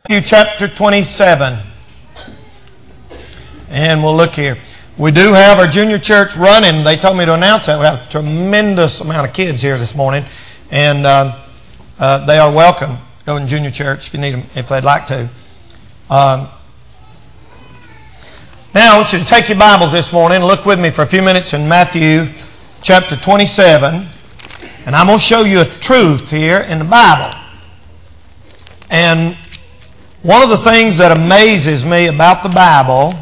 Matthew chapter 27. And we'll look here. We do have our junior church running. They told me to announce that. We have a tremendous amount of kids here this morning. And they are welcome. Go in junior church if you need them, if they'd like to. Now I want you to take your Bibles this morning and look with me for a few minutes in Matthew chapter 27. And I'm going to show you a truth here in the Bible. And one of the things that amazes me about the Bible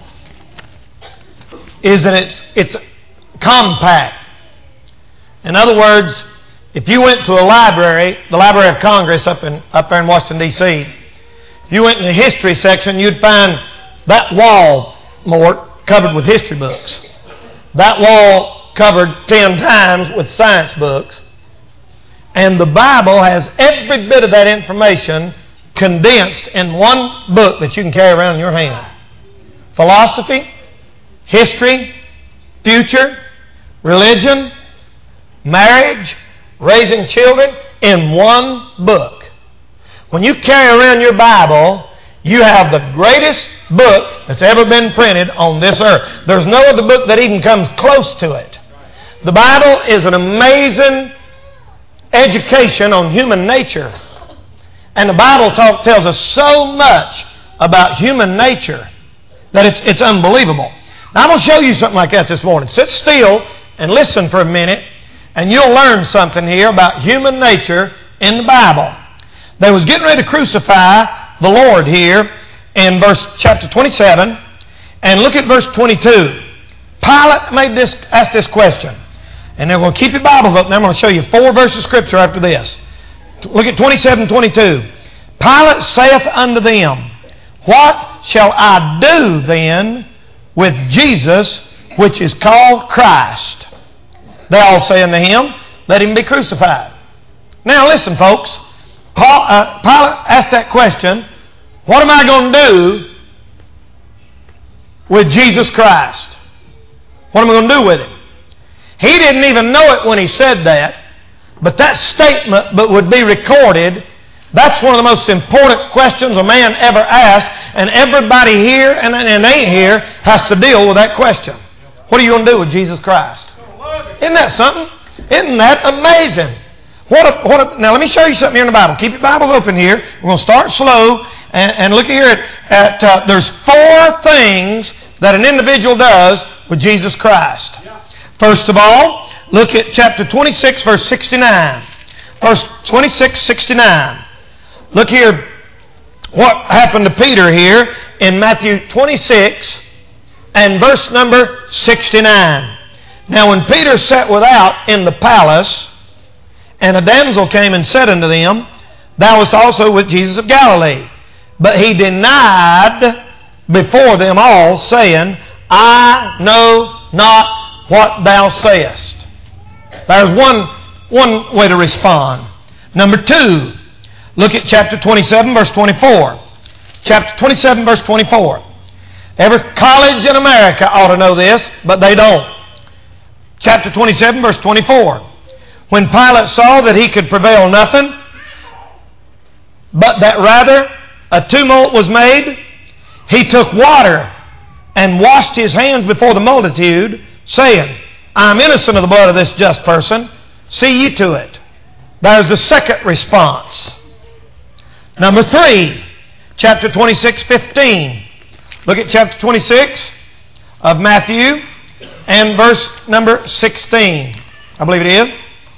is that it's compact. In other words, if you went to a library, the Library of Congress up there in Washington, D.C., if you went in the history section, you'd find that wall, Mort, covered with history books. That wall covered 10 times with science books. And the Bible has every bit of that information condensed in one book that you can carry around in your hand. Philosophy, history, future, religion, marriage, raising children in one book. When you carry around your Bible, you have the greatest book that's ever been printed on this earth. There's no other book that even comes close to it. The Bible is an amazing education on human nature. And the Bible tells us so much about human nature that it's unbelievable. Now, I'm going to show you something like that this morning. Sit still and listen for a minute, and you'll learn something here about human nature in the Bible. They was getting ready to crucify the Lord here in chapter 27, and look at verse 22. Pilate asked this question, and they're going to keep your Bibles open. I'm going to show you 4 verses of Scripture after this. Look at 27:22. Pilate saith unto them, What shall I do then with Jesus, which is called Christ? They all say unto him, Let him be crucified. Now listen, folks. Pilate asked that question, What am I going to do with Jesus Christ? What am I going to do with him? He didn't even know it when he said that. But that statement would be recorded. That's one of the most important questions a man ever asks. And everybody here and ain't here has to deal with that question. What are you going to do with Jesus Christ? Isn't that something? Isn't that amazing? Now let me show you something here in the Bible. Keep your Bibles open here. We're going to start slow. And look here at there's 4 things that an individual does with Jesus Christ. First of all, look at chapter 26, verse 69. Verse 26, 69. Look here what happened to Peter here in Matthew 26 and verse number 69. Now when Peter sat without in the palace, and a damsel came and said unto them, Thou wast also with Jesus of Galilee. But he denied before them all, saying, I know not what thou sayest. There's one way to respond. Number 2, look at chapter 27, verse 24. Chapter 27, verse 24. Every college in America ought to know this, but they don't. Chapter 27, verse 24. When Pilate saw that he could prevail nothing, but that rather a tumult was made, he took water and washed his hands before the multitude, saying, I am innocent of the blood of this just person. See ye to it. There's the second response. Number 3, chapter 26, 15. Look at chapter 26 of Matthew and verse number 16. I believe it is.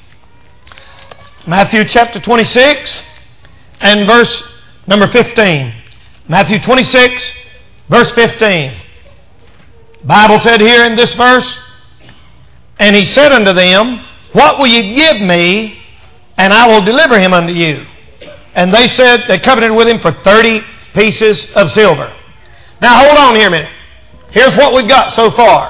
Matthew chapter 26 and verse number 15. Matthew 26, verse 15. Bible said here in this verse, And he said unto them, What will ye give me, and I will deliver him unto you? And they said, they covenanted with him for 30 pieces of silver. Now hold on here a minute. Here's what we've got so far.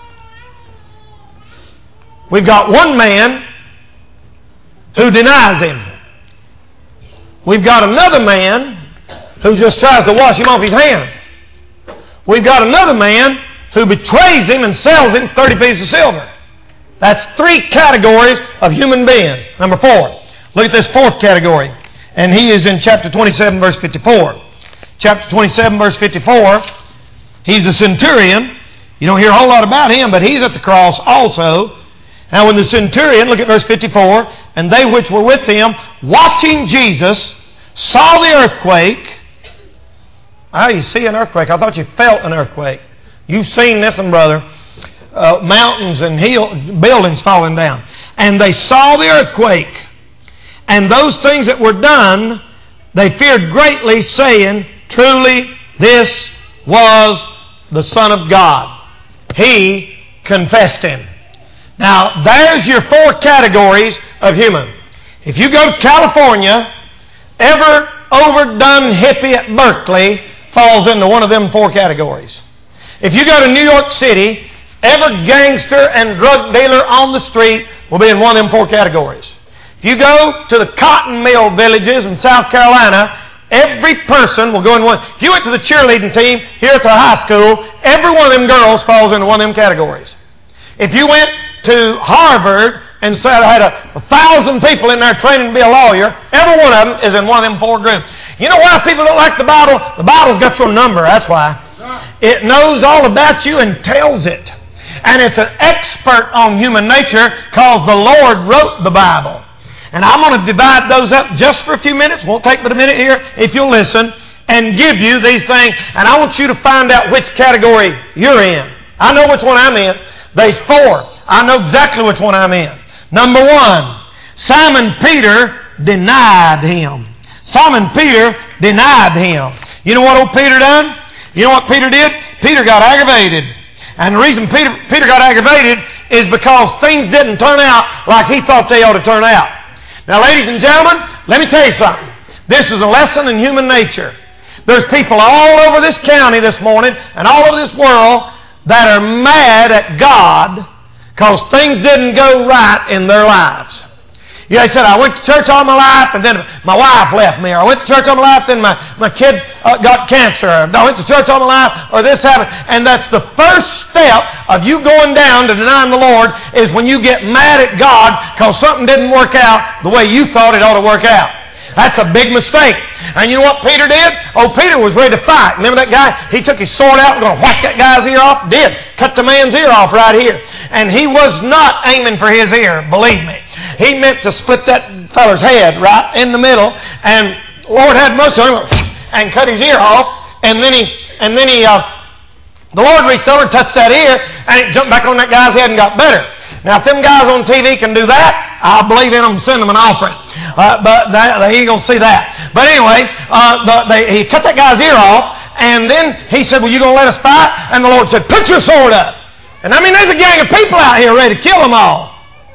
We've got one man who denies him. We've got another man who just tries to wash him off his hands. We've got another man who betrays him and sells him 30 pieces of silver. That's 3 categories of human beings. Number 4. Look at this 4th category. And he is in chapter 27, verse 54. chapter 27, verse 54. He's the centurion. You don't hear a whole lot about him, but he's at the cross also. Now when the centurion, look at verse 54, and they which were with him, watching Jesus, saw the earthquake. Oh, you see an earthquake. I thought you felt an earthquake. You've seen this one, brother. Mountains and buildings falling down. And they saw the earthquake. And those things that were done, they feared greatly, saying, truly this was the Son of God. He confessed him. Now, there's your 4 categories of human. If you go to California, every overdone hippie at Berkeley falls into one of them 4 categories. If you go to New York City, every gangster and drug dealer on the street will be in one of them 4 categories. If you go to the cotton mill villages in South Carolina, every person will go in one. If you went to the cheerleading team here at the high school, every one of them girls falls into one of them categories. If you went to Harvard and said I had 1,000 people in there training to be a lawyer, every one of them is in one of them 4 groups. You know why people don't like the Bible? The Bible's got your number, that's why. It knows all about you and tells it. And it's an expert on human nature because the Lord wrote the Bible. And I'm going to divide those up just for a few minutes. Won't take but a minute here if you'll listen. And give you these things. And I want you to find out which category you're in. I know which one I'm in. There's 4. I know exactly which one I'm in. Number 1, Simon Peter denied him. Simon Peter denied him. You know what old Peter done? You know what Peter did? Peter got aggravated. And the reason Peter got aggravated is because things didn't turn out like he thought they ought to turn out. Now, ladies and gentlemen, let me tell you something. This is a lesson in human nature. There's people all over this county this morning and all over this world that are mad at God because things didn't go right in their lives. You know, they said, I went to church all my life, and then my wife left me. Or I went to church all my life, then my kid got cancer. Or I went to church all my life, or this happened. And that's the first step of you going down to denying the Lord is when you get mad at God because something didn't work out the way you thought it ought to work out. That's a big mistake. And you know what Peter did? Oh, Peter was ready to fight. Remember that guy? He took his sword out and going to whack that guy's ear off? Did. Cut the man's ear off right here. And he was not aiming for his ear, believe me. He meant to split that feller's head right in the middle. And Lord had mercy on him and cut his ear off. And then the Lord reached over and touched that ear, and it jumped back on that guy's head and got better. Now, if them guys on TV can do that, I'll believe in them and send them an offering. But they ain't going to see that. But anyway, he cut that guy's ear off, and then he said, well, you going to let us fight? And the Lord said, put your sword up. And I mean, there's a gang of people out here ready to kill them all.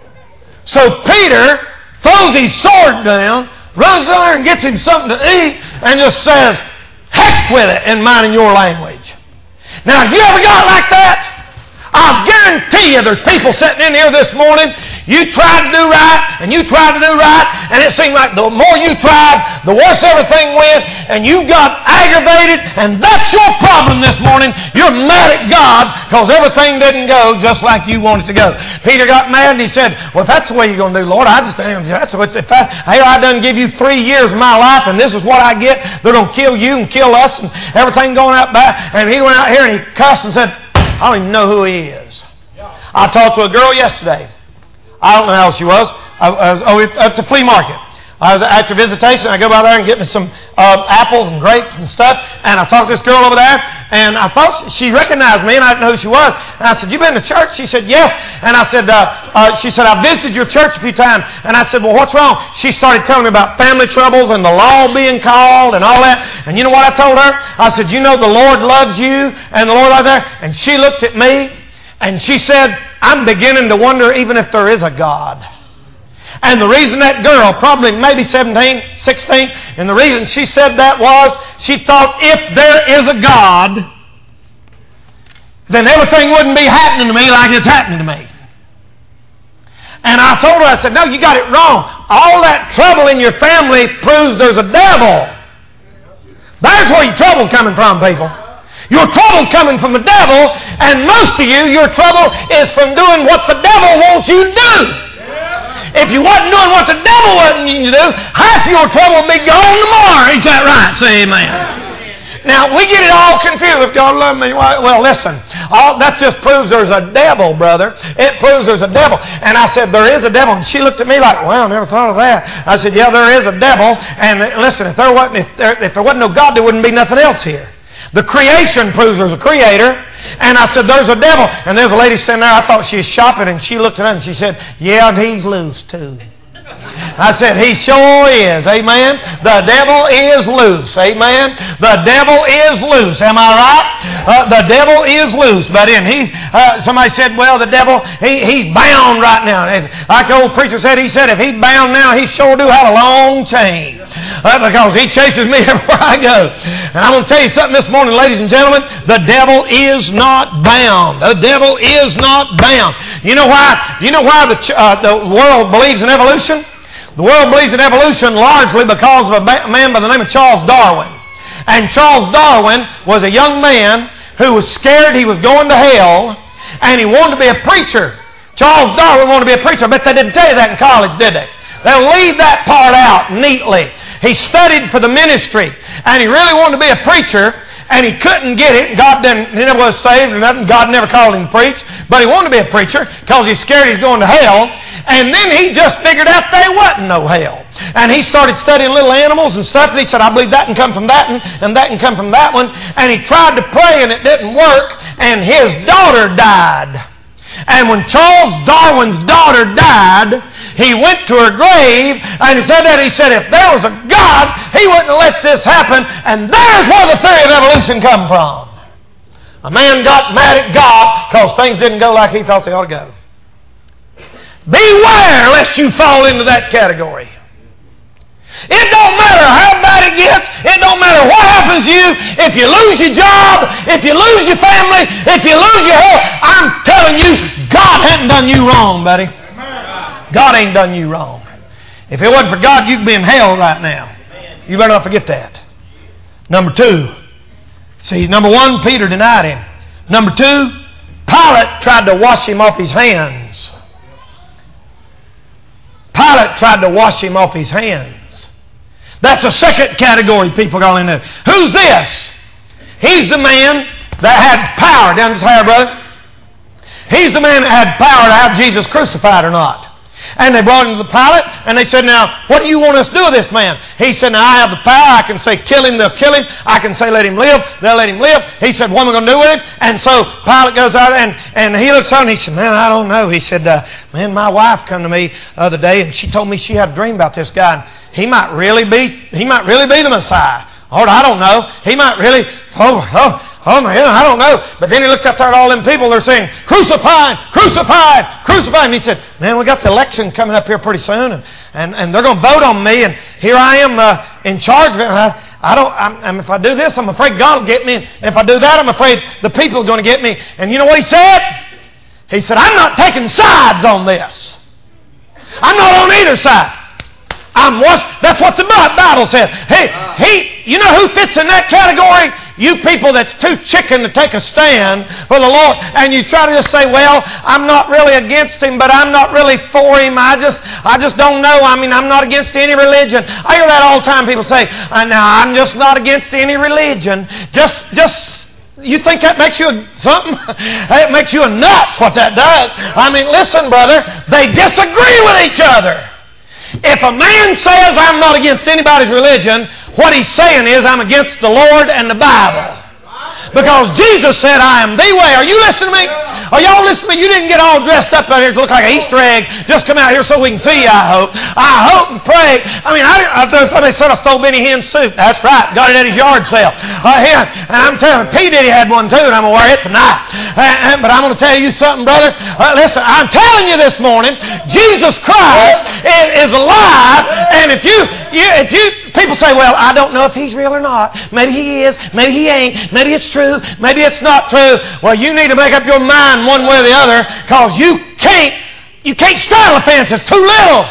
So Peter throws his sword down, runs down there and gets him something to eat, and just says, heck with it in mine and your language. Now, if you ever got like that, I'll guarantee you there's people sitting in here this morning, you tried to do right, and you tried to do right, and it seemed like the more you tried, the worse everything went, and you got aggravated, and that's your problem this morning. You're mad at God because everything didn't go just like you wanted to go. Peter got mad, and he said, well, if that's the way you're going to do, Lord, I done give you 3 years of my life, and this is what I get. They're going to kill you and kill us, and everything going out back. And he went out here, and he cussed and said, I don't even know who he is. I talked to a girl yesterday. I don't know how old she was. It's a flea market. I was at your visitation. I go by there and get me some apples and grapes and stuff. And I talked to this girl over there. And I thought she recognized me, and I didn't know who she was. And I said, you been to church? She said, yes. And I said, she said, I visited your church a few times. And I said, well, what's wrong? She started telling me about family troubles and the law being called and all that. And you know what I told her? I said, you know the Lord loves you and the Lord out there. And she looked at me and she said, I'm beginning to wonder even if there is a God. And the reason that girl, probably maybe 17, 16, and the reason she said that was she thought if there is a God, then everything wouldn't be happening to me like it's happening to me. And I told her, I said, no, you got it wrong. All that trouble in your family proves there's a devil. There's where your trouble's coming from, people. Your trouble's coming from the devil, and most of you, your trouble is from doing what the devil wants you to do. If you wasn't doing what the devil wanted you to do, half your trouble would be gone tomorrow. Ain't that right? Say amen. Now, we get it all confused. If God loved me, well, listen. That just proves there's a devil, brother. It proves there's a devil. And I said, there is a devil. And she looked at me like, well, I never thought of that. I said, yeah, there is a devil. And listen, if there wasn't no God, there wouldn't be nothing else here. The creation proves there's a creator. And I said, there's a devil. And there's a lady standing there. I thought she was shopping. And she looked at us and she said, yeah, he's loose too. I said, he sure is. Amen. The devil is loose. Amen. The devil is loose. Am I right? The devil is loose. But somebody said, well, the devil, he's bound right now. Like the old preacher said, he said, if he's bound now, he sure do have a long chain. Because he chases me everywhere I go. And I'm going to tell you something this morning, ladies and gentlemen. The devil is not bound. The devil is not bound. You know why? You know why the world believes in evolution? The world believes in evolution largely because of a man by the name of Charles Darwin. And Charles Darwin was a young man who was scared he was going to hell, and he wanted to be a preacher. Charles Darwin wanted to be a preacher. I bet they didn't tell you that in college, did they? They'll leave that part out neatly. He studied for the ministry, and he really wanted to be a preacher, and he couldn't get it. He never was saved or nothing. God never called him to preach, but he wanted to be a preacher because he's scared he's going to hell. And then he just figured out there wasn't no hell. And he started studying little animals and stuff, and he said, I believe that can come from that one, and that can come from that one. And he tried to pray, and it didn't work, and his daughter died. And when Charles Darwin's daughter died, he went to her grave, and he said that. He said, if there was a God, he wouldn't have let this happen. And there's where the theory of evolution come from. A man got mad at God because things didn't go like he thought they ought to go. Beware lest you fall into that category. It don't matter how bad it gets. It don't matter what happens to you. If you lose your job, if you lose your family, if you lose your health, I'm telling you, God hasn't done you wrong, buddy. God ain't done you wrong. If it wasn't for God, you'd be in hell right now. You better not forget that. Number two. See, number one, Peter denied him. Number two, Pilate tried to wash him off his hands. Pilate tried to wash him off his hands. That's a second category people got into. Who's this? He's the man that had power. Down this higher, brother. He's the man that had power to have Jesus crucified or not. And they brought him to the Pilate, and they said, now, what do you want us to do with this man? He said, now, I have the power. I can say, kill him, they'll kill him. I can say, let him live, they'll let him live. He said, what am I going to do with him? And so Pilate goes out, and he looks on, and he said, man, I don't know. He said, man, my wife come to me the other day, and she told me she had a dream about this guy. He might really be the Messiah. Or I don't know. He might really, oh man, I don't know. But then he looked up there at all them people. They're saying, crucify, crucify, crucify. And he said, man, we got the election coming up here pretty soon. And they're going to vote on me. And here I am in charge of it. And if I do this, I'm afraid God will get me. And if I do that, I'm afraid the people are going to get me. And you know what he said? He said, I'm not taking sides on this. I'm not on either side. That's what the Bible says. Hey, you know who fits in that category? You people that's too chicken to take a stand for the Lord, and you try to just say, well, I'm not really against him, but I'm not really for him. I just don't know. I mean, I'm not against any religion. I hear that all the time. People say, now I'm just not against any religion. Just you think that makes you something? It makes you a nut, what that does. I mean, listen, brother, they disagree with each other. If a man says, I'm not against anybody's religion, what he's saying is, I'm against the Lord and the Bible. Because Jesus said, I am the way. Are you listening to me? Are y'all listening to me? You didn't get all dressed up out here to look like an Easter egg. Just come out here so we can see you, I hope. I hope and pray. I mean, somebody said I stole Benny Hinn's suit. That's right. Got it at his yard sale. And I'm telling you, P. Diddy had one too, and I'm going to wear it tonight. But I'm going to tell you something, brother. Listen, I'm telling you this morning, Jesus Christ is alive. And if you people say, well, I don't know if he's real or not. Maybe he is. Maybe he ain't. Maybe it's true. Maybe it's not true. Well, you need to make up your mind one way or the other, because you can't straddle a fence. It's too little.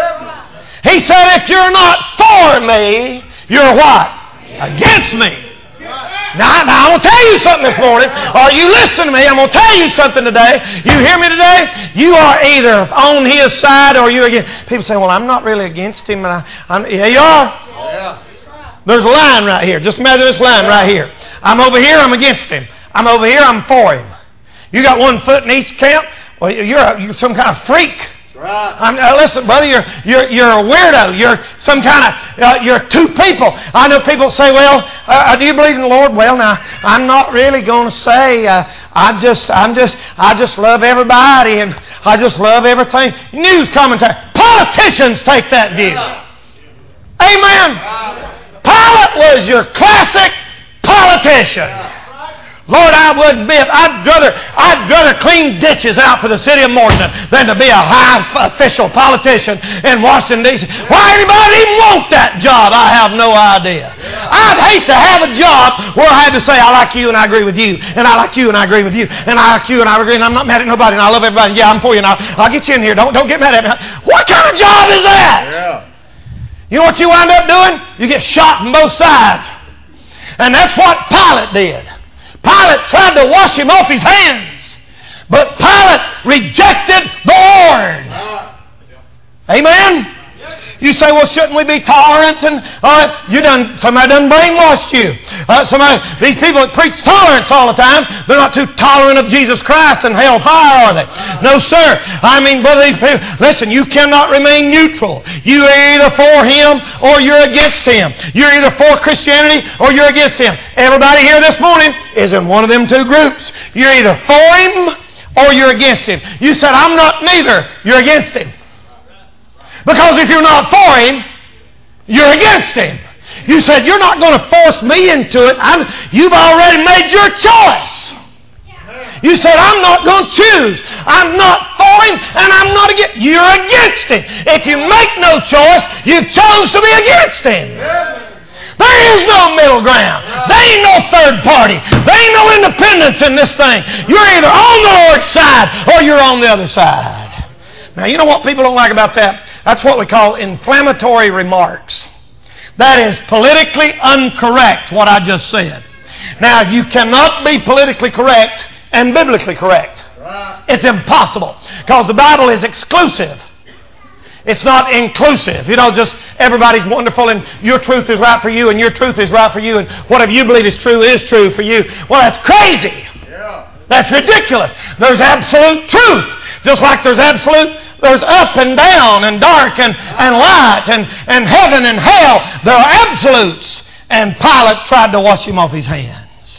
He said, if you're not for me, you're what? Against me. Now, I'm going to tell you something this morning. Are you listening to me? I'm going to tell you something today. You hear me today? You are either on his side or you're against. People say, well, I'm not really against him. Yeah, you are. Yeah. There's a line right here. Just imagine this line right here. I'm over here, I'm against him. I'm over here, I'm for him. You got one foot in each camp, well, you're some kind of freak. Right. Listen, brother, you're a weirdo. You're some kind of you're two people. I know people say, "Well, do you believe in the Lord?" Well, now I'm not really going to say. I just love everybody and I just love everything. News commentary, politicians take that view. Amen. Pilate was your classic politician. Lord, I wouldn't be. I'd rather clean ditches out for the city of Morton than to be a high official politician in Washington, D.C. Why anybody even want that job, I have no idea. I'd hate to have a job where I had to say, I like you and I agree with you, and I like you and I agree with you, and I like you and I agree, and I'm not mad at nobody, and I love everybody. Yeah, I'm for you, and I'll get you in here. Don't get mad at me. What kind of job is that? Yeah. You know what you wind up doing? You get shot from both sides. And that's what Pilate did. Pilate tried to wash him off his hands, but Pilate rejected the Lord. Amen? You say, well, shouldn't we be tolerant? And somebody done brainwashed you. These people that preach tolerance all the time, they're not too tolerant of Jesus Christ and hellfire, are they? No, sir. I mean, brother, these people, listen, you cannot remain neutral. You are either for him or you're against him. You're either for Christianity or you're against him. Everybody here this morning is in one of them two groups. You're either for him or you're against him. You said, I'm not neither. You're against him. Because if you're not for him, you're against him. You said, you're not going to force me into it. You've already made your choice. You said, I'm not going to choose. I'm not for him and I'm not against him. You're against him. If you make no choice, you've chose to be against him. There is no middle ground. There ain't no third party. There ain't no independence in this thing. You're either on the Lord's side or you're on the other side. Now, you know what people don't like about that? That's what we call inflammatory remarks. That is politically incorrect, what I just said. Now, you cannot be politically correct and biblically correct. It's impossible, because the Bible is exclusive. It's not inclusive. You know, just everybody's wonderful and your truth is right for you and your truth is right for you and whatever you believe is true for you. Well, that's crazy. That's ridiculous. There's absolute truth. Just like there's up and down and dark and light and heaven and hell. There are absolutes. And Pilate tried to wash him off his hands.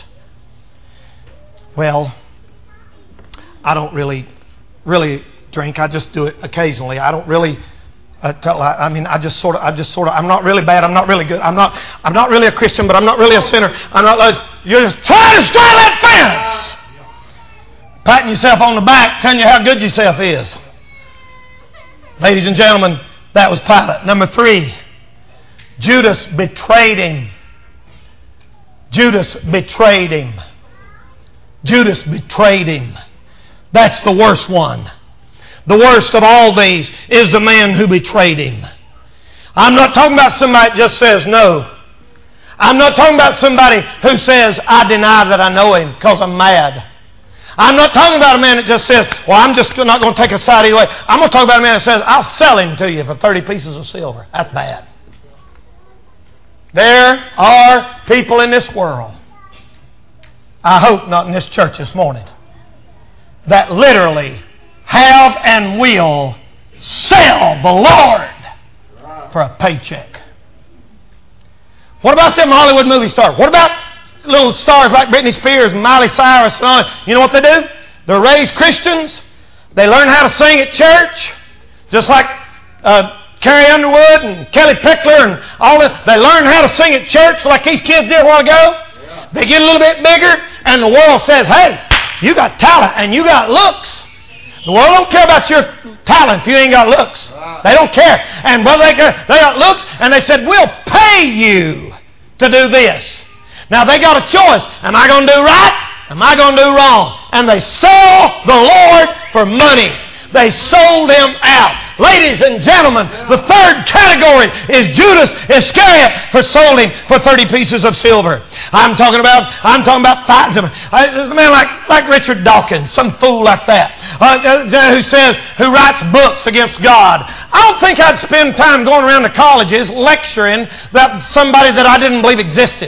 Well, I don't really drink. I just do it occasionally. I don't really. I'm not really bad. I'm not really good. I'm not really a Christian, but I'm not really a sinner. You're just trying to straddle that fence. Patting yourself on the back, telling you how good yourself is. Ladies and gentlemen, that was Pilate. Number 3, Judas betrayed him. Judas betrayed him. Judas betrayed him. That's the worst one. The worst of all these is the man who betrayed him. I'm not talking about somebody that just says no. I'm not talking about somebody who says, I deny that I know him because I'm mad. I'm not talking about a man that just says, well, I'm just not going to take a side either way. I'm going to talk about a man that says, I'll sell him to you for 30 pieces of silver. That's bad. There are people in this world, I hope not in this church this morning, that literally have and will sell the Lord for a paycheck. What about them Hollywood movie stars? What about little stars like Britney Spears and Miley Cyrus and all that? You know what they do? They're raised Christians. They learn how to sing at church, just like Carrie Underwood and Kelly Pickler and all that. They learn how to sing at church like these kids did a while ago. Yeah. They get a little bit bigger, and the world says, hey, you got talent and you got looks. The world don't care about your talent if you ain't got looks. They don't care. And brother, they got looks, and they said, we'll pay you to do this. Now they got a choice. Am I going to do right? Am I going to do wrong? And they sell the Lord for money. They sold Him out. Ladies and gentlemen, the third category is Judas Iscariot who sold Him for 30 pieces of silver. I'm talking about thousands of a man like Richard Dawkins, some fool like that, who writes books against God. I don't think I'd spend time going around to colleges lecturing about somebody that I didn't believe existed.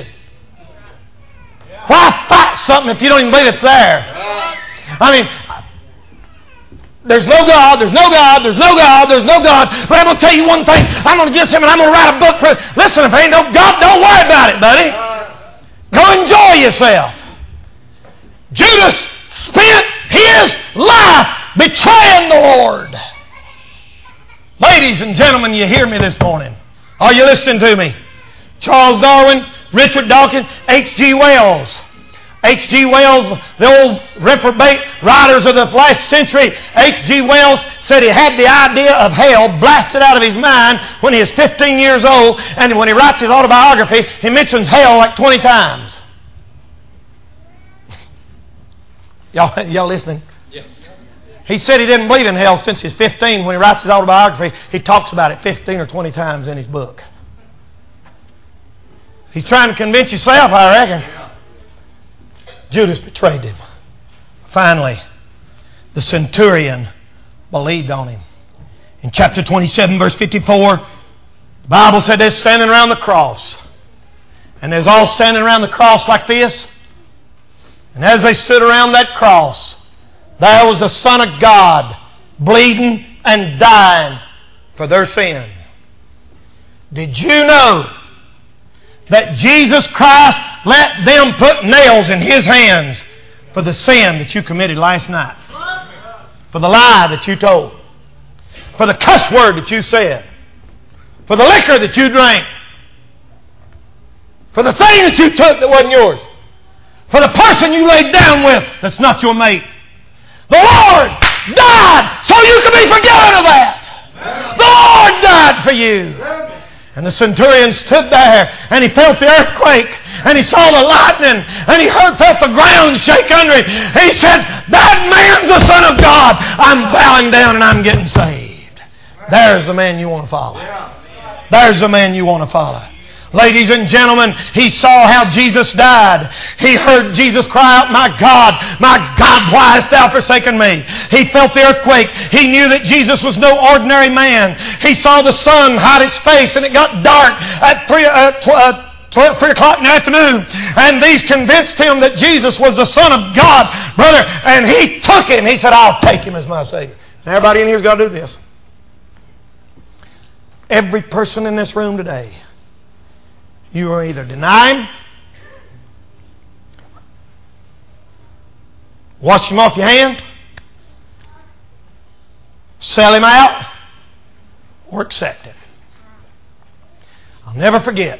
Why fight something if you don't even believe it's there? I mean, there's no God, there's no God, there's no God, there's no God. But I'm going to tell you one thing. I'm going to get Him and I'm going to write a book for it. Listen, if there ain't no God, don't worry about it, buddy. Go enjoy yourself. Judas spent his life betraying the Lord. Ladies and gentlemen, you hear me this morning. Are you listening to me? Charles Darwin, Richard Dawkins, H.G. Wells. H.G. Wells, the old reprobate writers of the last century, H.G. Wells said he had the idea of hell blasted out of his mind when he was 15 years old, and when he writes his autobiography, he mentions hell like 20 times. Y'all listening? Yeah. He said he didn't believe in hell since he was 15. When he writes his autobiography, he talks about it 15 or 20 times in his book. He's trying to convince himself, I reckon. Judas betrayed him. Finally, the centurion believed on him. In chapter 27, verse 54, the Bible said they're standing around the cross. And they're all standing around the cross like this. And as they stood around that cross, there was the Son of God bleeding and dying for their sin. Did you know that Jesus Christ let them put nails in His hands for the sin that you committed last night? For the lie that you told? For the cuss word that you said? For the liquor that you drank? For the thing that you took that wasn't yours? For the person you laid down with that's not your mate? The Lord died so you could be forgiven of that. The Lord died for you. And the centurion stood there and he felt the earthquake and he saw the lightning and he felt the ground shake under him. He said, that man's the Son of God. I'm bowing down and I'm getting saved. There's the man you want to follow. There's the man you want to follow. Ladies and gentlemen, he saw how Jesus died. He heard Jesus cry out, my God, why hast thou forsaken me? He felt the earthquake. He knew that Jesus was no ordinary man. He saw the sun hide its face and it got dark at 3 o'clock in the afternoon. And these convinced him that Jesus was the Son of God, brother. And he took him. He said, I'll take him as my Savior. Now everybody in here's got to do this. Every person in this room today, you will either deny Him, wash Him off your hands, sell Him out, or accept Him. I'll never forget.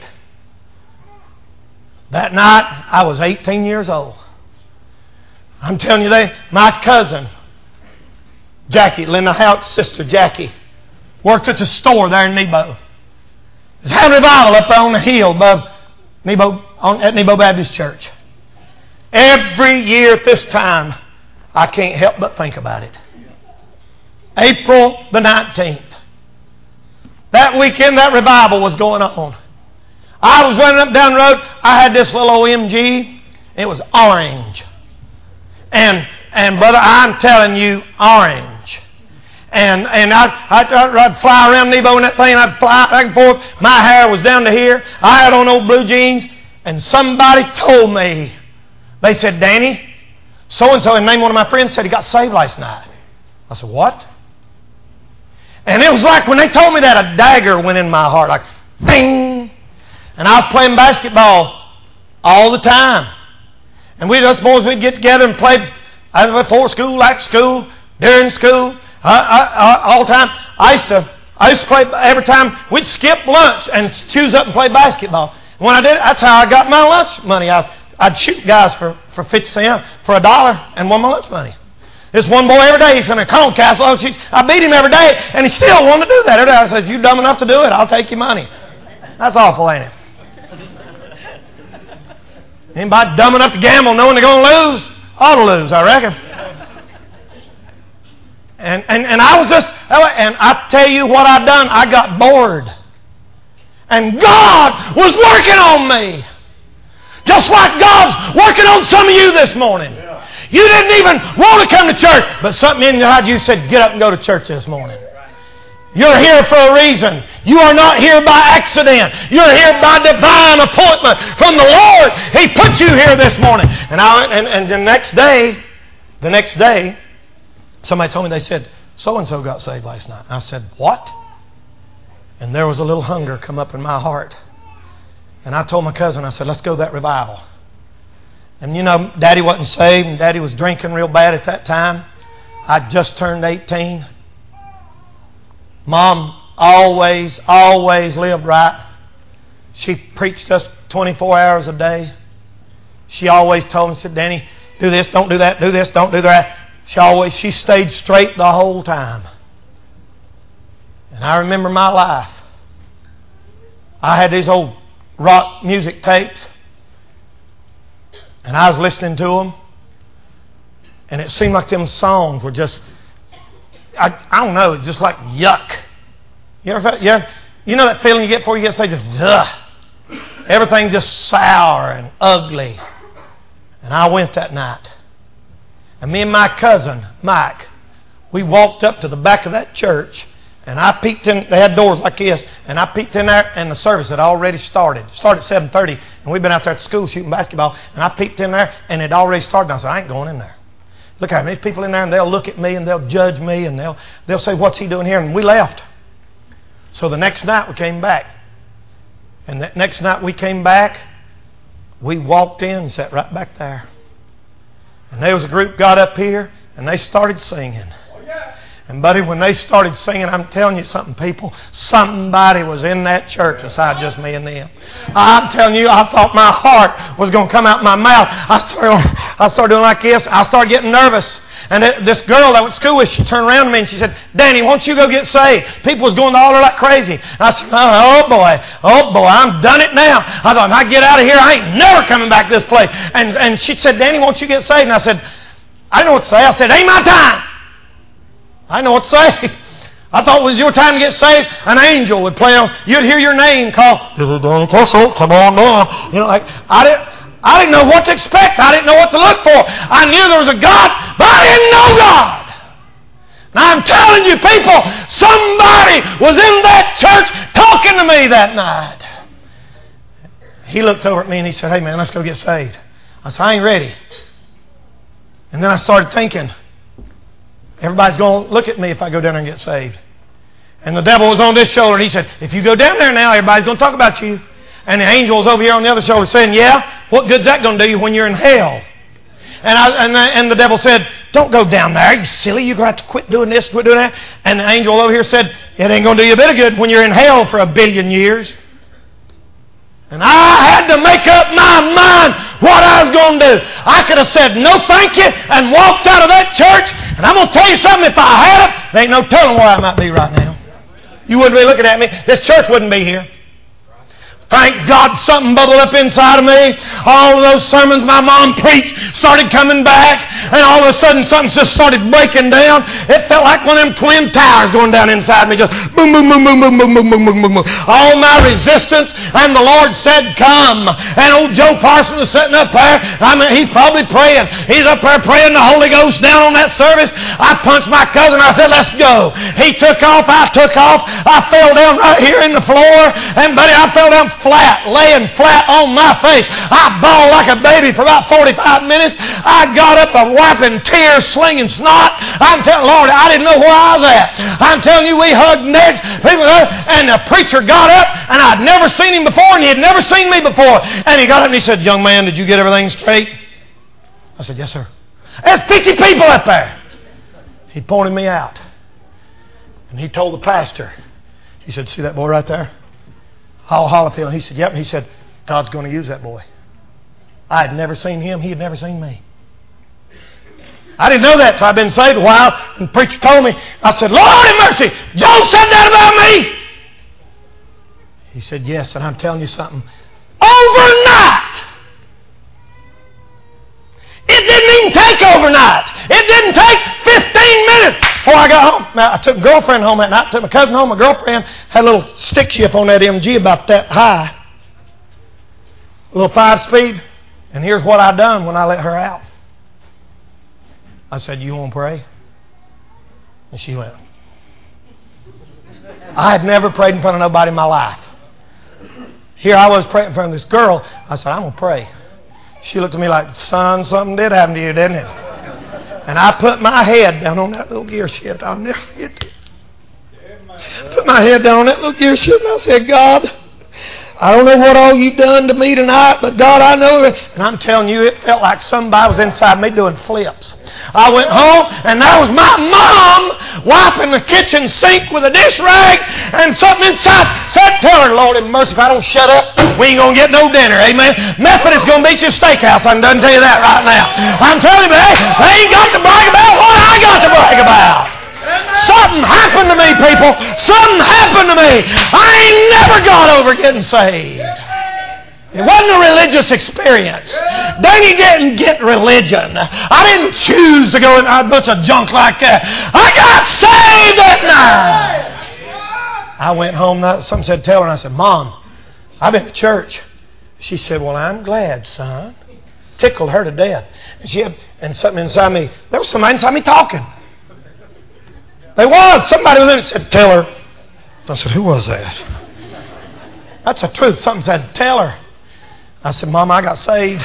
That night, I was 18 years old. I'm telling you, my cousin, Jackie, Linda Houck's sister, Jackie, worked at the store there in Nebo. There's a revival up there on the hill above Nebo, at Nebo Baptist Church. Every year at this time, I can't help but think about it. April the 19th. That weekend, that revival was going on. I was running up down the road. I had this little OMG. It was orange. And brother, I'm telling you, orange. And I'd fly around Nebo in that thing. I'd fly back and forth. My hair was down to here. I had on old blue jeans. And somebody told me, they said, Danny, so-and-so, and named one of my friends, said he got saved last night. I said, what? And it was like when they told me that, a dagger went in my heart. Like, ding! And I was playing basketball all the time. And us boys, we'd get together and play before school, after school, during school. All the time. I used to play every time. We'd skip lunch and choose up and play basketball. When I did it, that's how I got my lunch money. I'd shoot guys for 50 cents, for $1, and won my lunch money. This one boy every day, he's in a Castle. I beat him every day, and he still wanted to do that every day. I said, you dumb enough to do it, I'll take your money. That's awful, ain't it? Anybody dumb enough to gamble knowing they're going to lose? Ought to lose, I reckon. And I was just, and I tell you what I done, I got bored. And God was working on me. Just like God's working on some of you this morning. You didn't even want to come to church, but something in your heart you said, get up and go to church this morning. You're here for a reason. You are not here by accident. You're here by divine appointment from the Lord. He put you here this morning. And the next day, somebody told me, they said, so-and-so got saved last night. I said, what? And there was a little hunger come up in my heart. And I told my cousin, I said, let's go to that revival. And you know, Daddy wasn't saved, and Daddy was drinking real bad at that time. I just turned 18. Mom always lived right. She preached us 24 hours a day. She always told me, said, Danny, do this, don't do that, do this, don't do that. She stayed straight the whole time. And I remember my life. I had these old rock music tapes. And I was listening to them. And it seemed like them songs were just, I don't know, just like yuck. You ever felt, you know that feeling you get before you get saved? Just, ugh. Everything's just sour and ugly. And I went that night. And me and my cousin, Mike, we walked up to the back of that church. And I peeked in. They had doors like this. And I peeked in there, and the service had already started. It started at 7:30. And we'd been out there at school shooting basketball. And I peeked in there, and it already started. And I said, I ain't going in there. Look at me. There's people in there, and they'll look at me, and they'll judge me, and they'll say, what's he doing here? And we left. So the next night we came back. And that next night we came back, we walked in and sat right back there. And there was a group got up here, and they started singing. And buddy, when they started singing, I'm telling you something, people, somebody was in that church besides just me and them. I'm telling you, I thought my heart was going to come out my mouth. I started doing like this. I started getting nervous. And this girl that I went to school with, she turned around to me and she said, Danny, why don't you go get saved? People was going to altar like crazy. And I said, oh boy, I'm done it now. I thought, if I get out of here, I ain't never coming back to this place. And she said, Danny, why don't you get saved? And I said, I know what to say. I said, ain't my time. I know what to say. I thought it was your time to get saved. An angel would play on. You'd hear your name called. Come on down. You know, like I didn't know what to expect. I didn't know what to look for. I knew there was a God, but I didn't know God. Now I'm telling you, people, somebody was in that church talking to me that night. He looked over at me and he said, hey man, let's go get saved. I said, I ain't ready. And then I started thinking, everybody's going to look at me if I go down there and get saved. And the devil was on this shoulder and he said, if you go down there now, everybody's going to talk about you. And the angel was over here on the other shoulder saying, yeah, what good's that going to do you when you're in hell? And the devil said, don't go down there, you silly. You're going to have to quit doing this, quit doing that. And the angel over here said, it ain't going to do you a bit of good when you're in hell for 1 billion years. And I had to make up my mind what I was going to do. I could have said no thank you and walked out of that church. And I'm going to tell you something, if I had it, there ain't no telling where I might be right now. You wouldn't be looking at me. This church wouldn't be here. Thank God something bubbled up inside of me. All of those sermons my mom preached started coming back. And all of a sudden something just started breaking down. It felt like one of them twin towers going down inside me. Just boom, boom, boom, boom, boom, boom, boom, boom, boom, boom, boom. All my resistance. And the Lord said, come. And old Joe Parson was sitting up there. I mean, he's probably praying. He's up there praying the Holy Ghost down on that service. I punched my cousin. I said, let's go. He took off. I took off. I fell down right here in the floor. And buddy, I fell down flat, laying flat on my face. I bawled like a baby for about 45 minutes. I got up wiping tears, slinging snot. I'm telling Lord, I didn't know where I was at. I'm telling you, we hugged necks. And the preacher got up, and I'd never seen him before, and he had never seen me before. And he got up and he said, young man, did you get everything straight? I said, yes, sir. There's 50 people up there. He pointed me out. And he told the pastor, he said, see that boy right there? Hall Hollifield. He said, yep. He said, God's going to use that boy. I had never seen him. He had never seen me. I didn't know that till I'd been saved a while. And the preacher told me. I said, Lord have mercy. Joe said that about me. He said, yes. And I'm telling you something. Overnight. It didn't even take overnight. It didn't take 15 minutes. before I got home, now I took a girlfriend home that night, took my cousin home, my girlfriend had a little stick shift on that MG about that high. A little 5-speed. And here's what I done when I let her out. I said, you want to pray? And she went. I had never prayed in front of nobody in my life. Here I was praying in front of this girl. I said, I'm going to pray. She looked at me like, son, something did happen to you, didn't it? And I put my head down on that little gear shift. I'll never forget this. Put my head down on that little gear shift and I said, God, I don't know what all you've done to me tonight, but God, I know it. And I'm telling you, it felt like somebody was inside me doing flips. I went home, and that was my mom wiping the kitchen sink with a dish rag and something inside. Said, tell her, Lord have mercy, if I don't shut up, we ain't going to get no dinner. Amen. Methodist going to beat you a steakhouse. I can tell you that right now. I'm telling you, they ain't got to brag about what I got to brag about. Something happened to me, people. Something happened to me. I ain't never got over getting saved. It wasn't a religious experience. They didn't get religion. I didn't choose to go in a bunch of junk like that. I got saved that night. I went home. Something said, tell her. And I said, Mom, I've been to church. She said, well, I'm glad, son. Tickled her to death. And something inside me, there was somebody inside me talking. There was. Somebody was in and said, tell her. I said, who was that? That's the truth. Something said, tell her. I said, Mom, I got saved.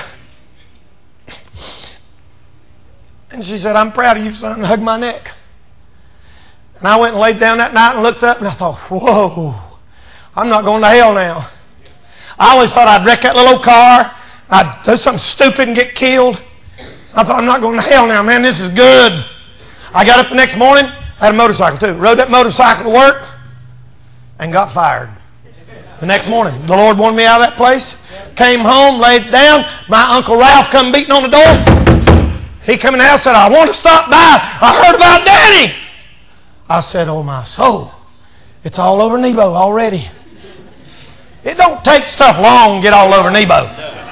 And she said, I'm proud of you, son, and hugged my neck. And I went and laid down that night and looked up and I thought, whoa, I'm not going to hell now. I always thought I'd wreck that little old car. I'd do something stupid and get killed. I thought, I'm not going to hell now, man. This is good. I got up the next morning. I had a motorcycle too. Rode that motorcycle to work and got fired. The next morning, the Lord wanted me out of that place. Came home, laid down. My Uncle Ralph come beating on the door. He come in the house and said, I want to stop by. I heard about Danny. I said, oh my soul, it's all over Nebo already. It don't take stuff long to get all over Nebo.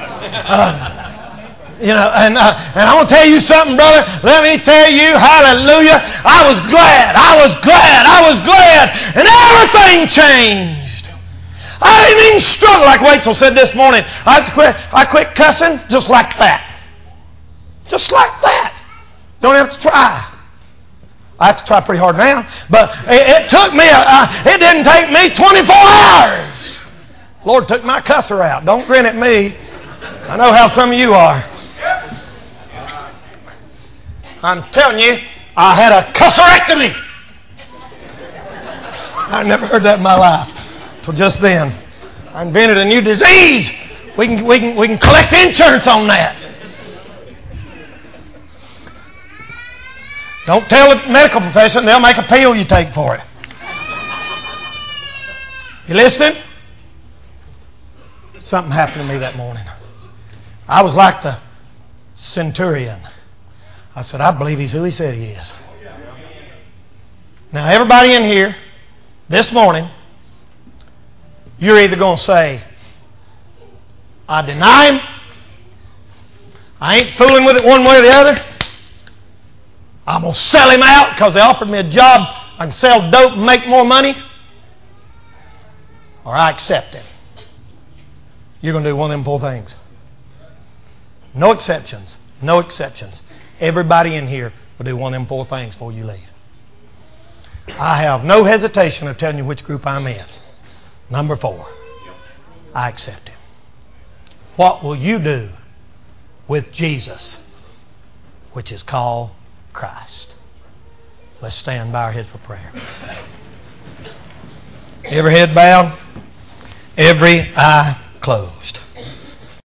And I want to tell you something, brother. Let me tell you, hallelujah. I was glad. And everything changed. I didn't even struggle, like Rachel said this morning. I quit cussing just like that. Just like that. Don't have to try. I have to try pretty hard now. But it took me, it didn't take me 24 hours. Lord took my cusser out. Don't grin at me. I know how some of you are. I'm telling you, I had a cusserectomy. I never heard that in my life till just then. I invented a new disease. We can collect insurance on that. Don't tell the medical profession; they'll make a pill you take for it. You listening? Something happened to me that morning. I was like the centurion. I said, I believe he's who he said he is. Now, everybody in here this morning, you're either going to say, I deny him. I ain't fooling with it one way or the other. I'm going to sell him out because they offered me a job. I can sell dope and make more money. Or I accept him. You're going to do one of them four things. No exceptions. No exceptions. Everybody in here will do one of them four things before you leave. I have no hesitation of telling you which group I'm in. Number 4. I accept him. What will you do with Jesus, which is called Christ? Let's stand by our heads for prayer. Every head bowed, every eye closed.